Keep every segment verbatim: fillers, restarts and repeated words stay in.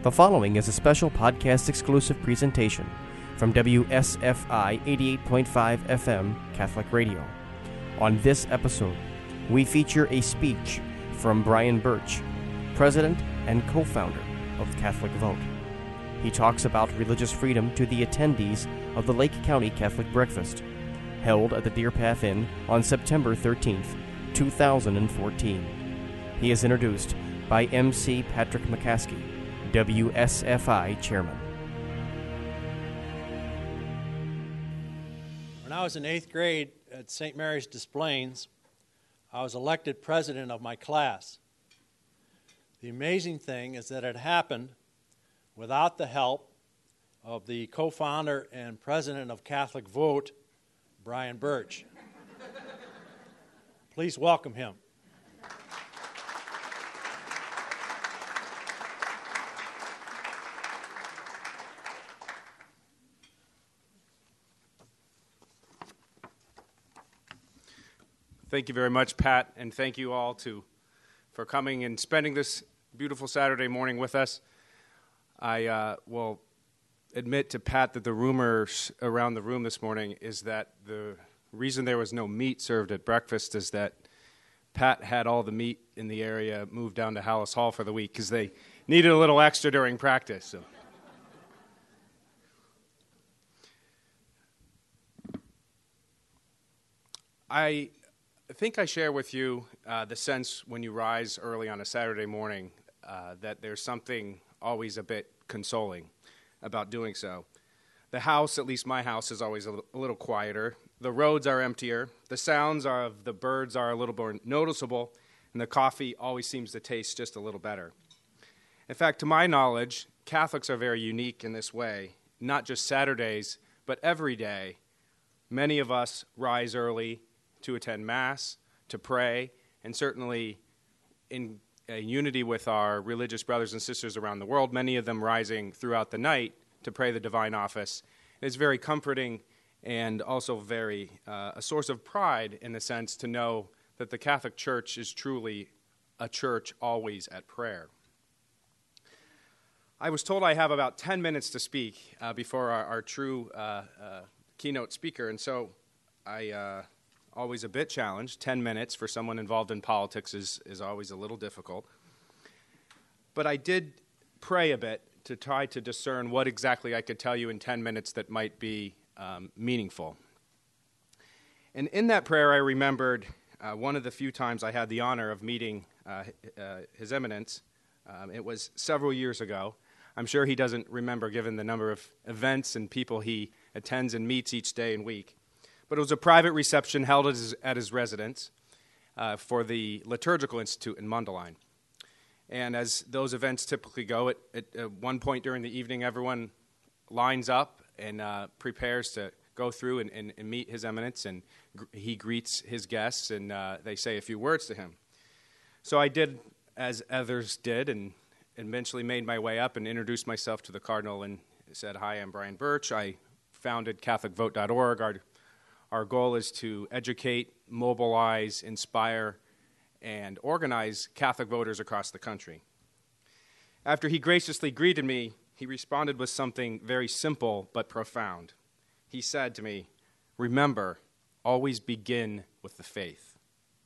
The following is a special podcast-exclusive presentation from W S F I eighty-eight point five F M Catholic Radio. On this episode, we feature a speech from Brian Birch, president and co-founder of Catholic Vote. He talks about religious freedom to the attendees of the Lake County Catholic Breakfast, held at the Deer Path Inn on September thirteenth, two thousand fourteen. He is introduced by M C Patrick McCaskey, W S F I chairman. When I was in eighth grade at Saint Mary's Des Plaines, I was elected president of my class. The amazing thing is that it happened without the help of the co-founder and president of Catholic Vote, Brian Birch. Please welcome him. Thank you very much, Pat, and thank you all to for coming and spending this beautiful Saturday morning with us. I uh, will admit to Pat that the rumors around the room this morning is that the reason there was no meat served at breakfast is that Pat had all the meat in the area moved down to Hallis Hall for the week because they needed a little extra during practice. So. I think I share with you uh, the sense when you rise early on a Saturday morning uh, that there's something always a bit consoling about doing so. The house, at least my house, is always a little, a little quieter. The roads are emptier. The sounds are of the birds are a little more noticeable, and the coffee always seems to taste just a little better. In fact, to my knowledge, Catholics are very unique in this way. Not just Saturdays, but every day. Many of us rise early to attend Mass, to pray, and certainly in uh, unity with our religious brothers and sisters around the world, many of them rising throughout the night to pray the divine office. It's very comforting and also very uh, a source of pride in the sense to know that the Catholic Church is truly a church always at prayer. I was told I have about ten minutes to speak uh, before our, our true uh, uh, keynote speaker, and so I... Uh, always a bit challenged. Ten minutes for someone involved in politics is, is always a little difficult. But I did pray a bit to try to discern what exactly I could tell you in ten minutes that might be um, meaningful. And in that prayer, I remembered uh, one of the few times I had the honor of meeting uh, uh, His Eminence. Um, it was several years ago. I'm sure he doesn't remember given the number of events and people he attends and meets each day and week. But it was a private reception held at his, at his residence uh, for the Liturgical Institute in Mundelein. And as those events typically go, at, at, at one point during the evening, everyone lines up and uh, prepares to go through and, and, and meet His Eminence, and gr- he greets his guests, and uh, they say a few words to him. So I did as others did, and eventually made my way up and introduced myself to the Cardinal and said, "Hi, I'm Brian Birch. I founded Catholic Vote dot org. Our Our goal is to educate, mobilize, inspire, and organize Catholic voters across the country." After he graciously greeted me, he responded with something very simple but profound. He said to me, "Remember, always begin with the faith."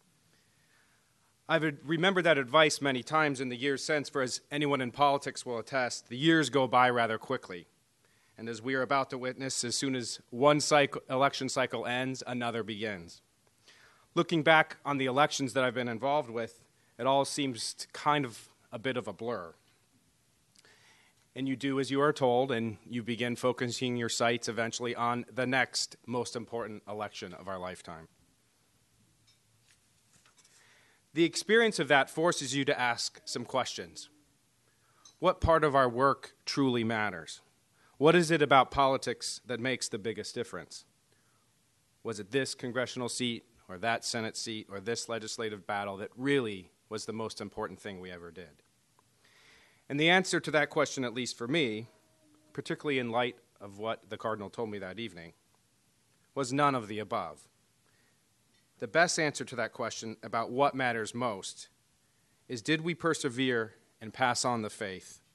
I've remembered that advice many times in the years since, for as anyone in politics will attest, the years go by rather quickly. And as we are about to witness, as soon as one cycle, election cycle ends, another begins. Looking back on the elections that I've been involved with, it all seems kind of a bit of a blur. And you do as you are told, and you begin focusing your sights eventually on the next most important election of our lifetime. The experience of that forces you to ask some questions. What part of our work truly matters? What is it about politics that makes the biggest difference? Was it this congressional seat or that Senate seat or this legislative battle that really was the most important thing we ever did? And the answer to that question, at least for me, particularly in light of what the Cardinal told me that evening, was none of the above. The best answer to that question about what matters most is, did we persevere and pass on the faith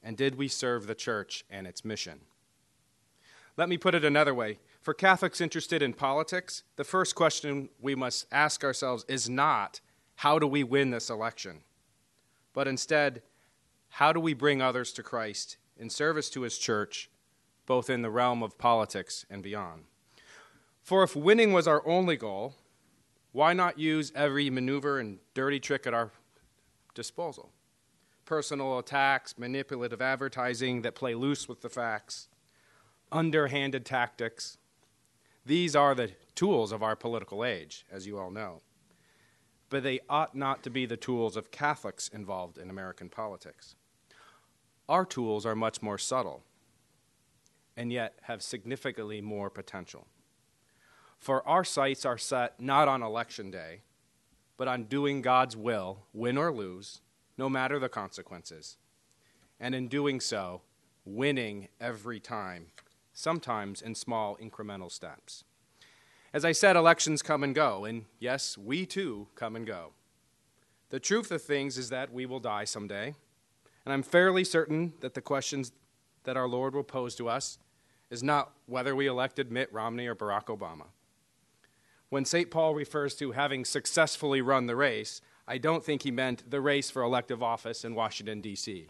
And did we serve the church and its mission? Let me put it another way. For Catholics interested in politics, the first question we must ask ourselves is not, how do we win this election? But instead, how do we bring others to Christ in service to his church, both in the realm of politics and beyond? For if winning was our only goal, why not use every maneuver and dirty trick at our disposal? Personal attacks, manipulative advertising that play loose with the facts, underhanded tactics. These are the tools of our political age, as you all know. But they ought not to be the tools of Catholics involved in American politics. Our tools are much more subtle, and yet have significantly more potential. For our sights are set not on election day, but on doing God's will, win or lose, no matter the consequences. And in doing so, winning every time, sometimes in small incremental steps. As I said, elections come and go, and yes, we too come and go. The truth of things is that we will die someday, and I'm fairly certain that the questions that our Lord will pose to us is not whether we elected Mitt Romney or Barack Obama. When Saint Paul refers to having successfully run the race, I don't think he meant the race for elective office in Washington, D C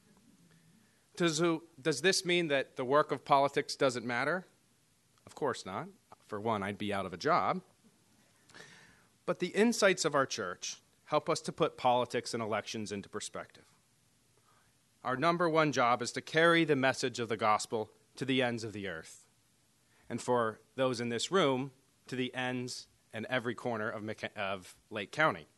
Does, does this mean that the work of politics doesn't matter? Of course not. For one, I'd be out of a job. But the insights of our church help us to put politics and elections into perspective. Our number one job is to carry the message of the gospel to the ends of the earth. And for those in this room, to the ends and every corner of, McK- of Lake County.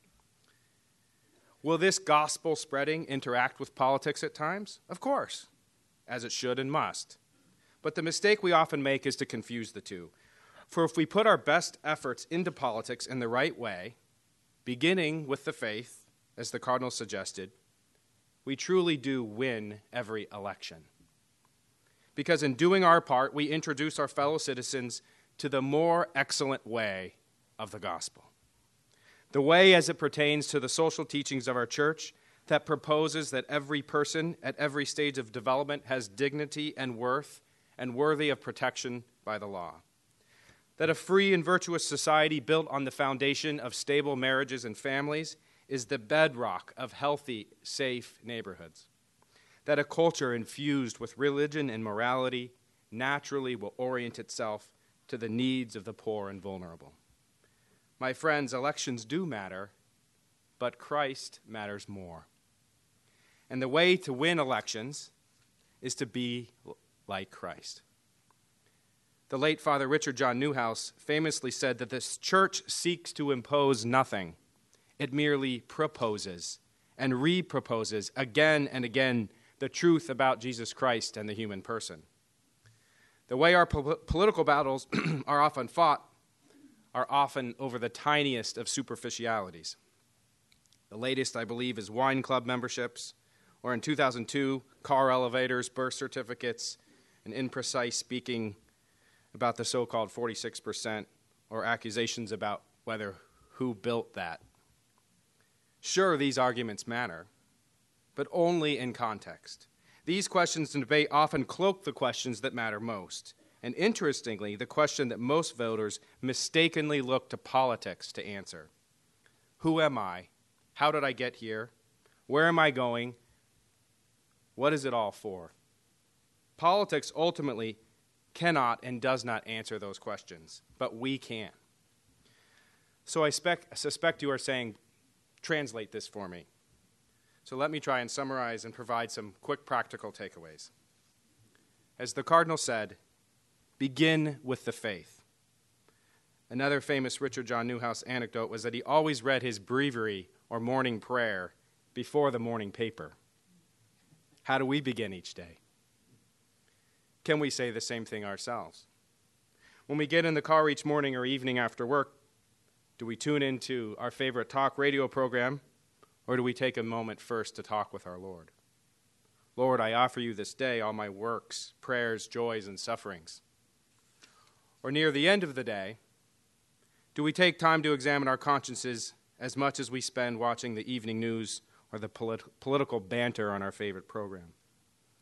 Will this gospel spreading interact with politics at times? Of course, as it should and must. But the mistake we often make is to confuse the two. For if we put our best efforts into politics in the right way, beginning with the faith, as the Cardinal suggested, we truly do win every election. Because in doing our part, we introduce our fellow citizens to the more excellent way of the gospel. The way as it pertains to the social teachings of our church that proposes that every person at every stage of development has dignity and worth and worthy of protection by the law. That a free and virtuous society built on the foundation of stable marriages and families is the bedrock of healthy, safe neighborhoods. That a culture infused with religion and morality naturally will orient itself to the needs of the poor and vulnerable. My friends, elections do matter, but Christ matters more. And the way to win elections is to be like Christ. The late Father Richard John Newhouse famously said that this church seeks to impose nothing. It merely proposes and reproposes again and again the truth about Jesus Christ and the human person. The way our po- political battles are often fought are often over the tiniest of superficialities. The latest, I believe, is wine club memberships, or in two thousand two, car elevators, birth certificates, and imprecise speaking about the so-called forty-six percent, or accusations about whether who built that. Sure, these arguments matter, but only in context. These questions and debate often cloak the questions that matter most. And interestingly, the question that most voters mistakenly look to politics to answer. Who am I? How did I get here? Where am I going? What is it all for? Politics ultimately cannot and does not answer those questions, but we can. So I spec- suspect you are saying, translate this for me. So let me try and summarize and provide some quick practical takeaways. As the Cardinal said, begin with the faith. Another famous Richard John Newhouse anecdote was that he always read his breviary or morning prayer before the morning paper. How do we begin each day? Can we say the same thing ourselves? When we get in the car each morning or evening after work, do we tune into our favorite talk radio program, or do we take a moment first to talk with our Lord? Lord, I offer you this day all my works, prayers, joys, and sufferings. Or near the end of the day, do we take time to examine our consciences as much as we spend watching the evening news or the polit- political banter on our favorite program?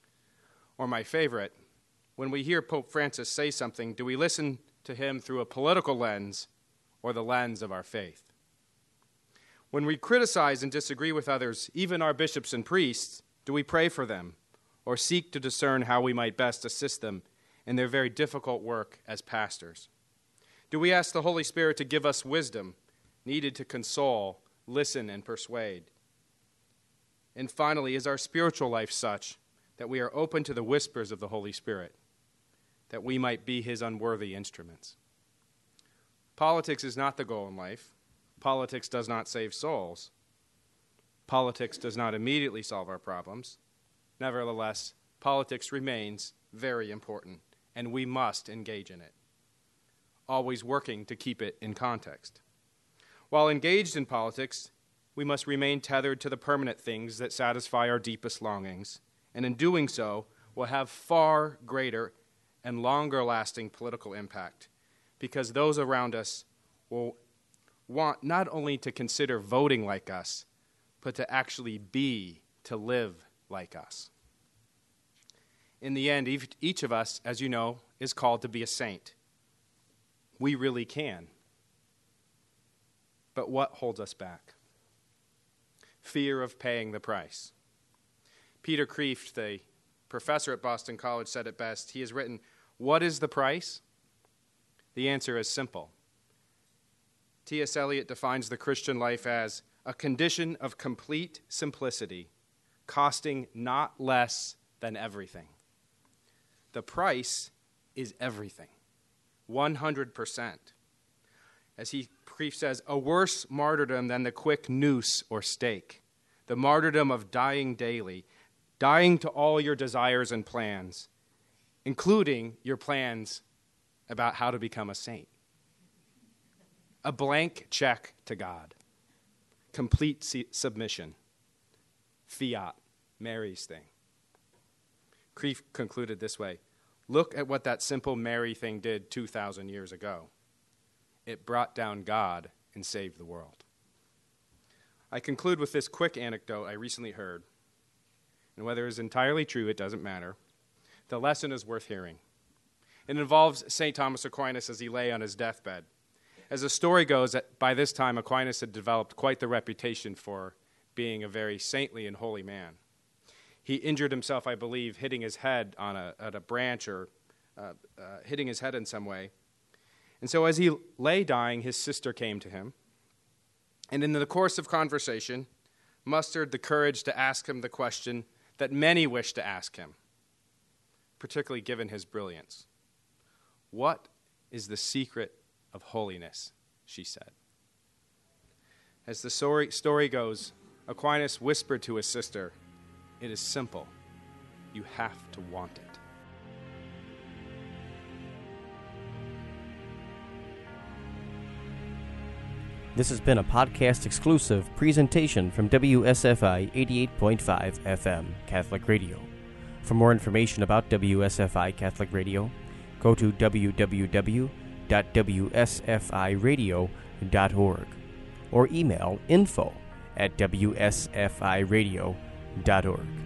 Or my favorite, when we hear Pope Francis say something, do we listen to him through a political lens or the lens of our faith? When we criticize and disagree with others, even our bishops and priests, do we pray for them or seek to discern how we might best assist them in their very difficult work as pastors? Do we ask the Holy Spirit to give us wisdom needed to console, listen, and persuade? And finally, is our spiritual life such that we are open to the whispers of the Holy Spirit, that we might be his unworthy instruments? Politics is not the goal in life. Politics does not save souls. Politics does not immediately solve our problems. Nevertheless, politics remains very important, and we must engage in it, always working to keep it in context. While engaged in politics, we must remain tethered to the permanent things that satisfy our deepest longings, and in doing so, will have far greater and longer-lasting political impact, because those around us will want not only to consider voting like us, but to actually be, to live like us. In the end, each of us, as you know, is called to be a saint. We really can. But what holds us back? Fear of paying the price. Peter Kreeft, the professor at Boston College, said it best. He has written, "What is the price?" The answer is simple. T S Eliot defines the Christian life as a condition of complete simplicity, costing not less than everything. The price is everything, one hundred percent. As he Kreeft says, a worse martyrdom than the quick noose or stake, the martyrdom of dying daily, dying to all your desires and plans, including your plans about how to become a saint. A blank check to God. Complete submission. Fiat, Mary's thing. Kreeft concluded this way, look at what that simple Mary thing did two thousand years ago. It brought down God and saved the world. I conclude with this quick anecdote I recently heard, and whether it's entirely true, it doesn't matter. The lesson is worth hearing. It involves Saint Thomas Aquinas as he lay on his deathbed. As the story goes, that by this time Aquinas had developed quite the reputation for being a very saintly and holy man. He injured himself, I believe, hitting his head on a, at a branch or uh, uh, hitting his head in some way. And so as he lay dying, his sister came to him, and in the course of conversation, mustered the courage to ask him the question that many wish to ask him, particularly given his brilliance. What is the secret of holiness, she said. As the story, story goes, Aquinas whispered to his sister, it is simple. You have to want it. This has been a podcast-exclusive presentation from W S F I eighty-eight point five F M Catholic Radio. For more information about W S F I Catholic Radio, go to w w w dot w s f i radio dot org or email info at w s f i radio dot org.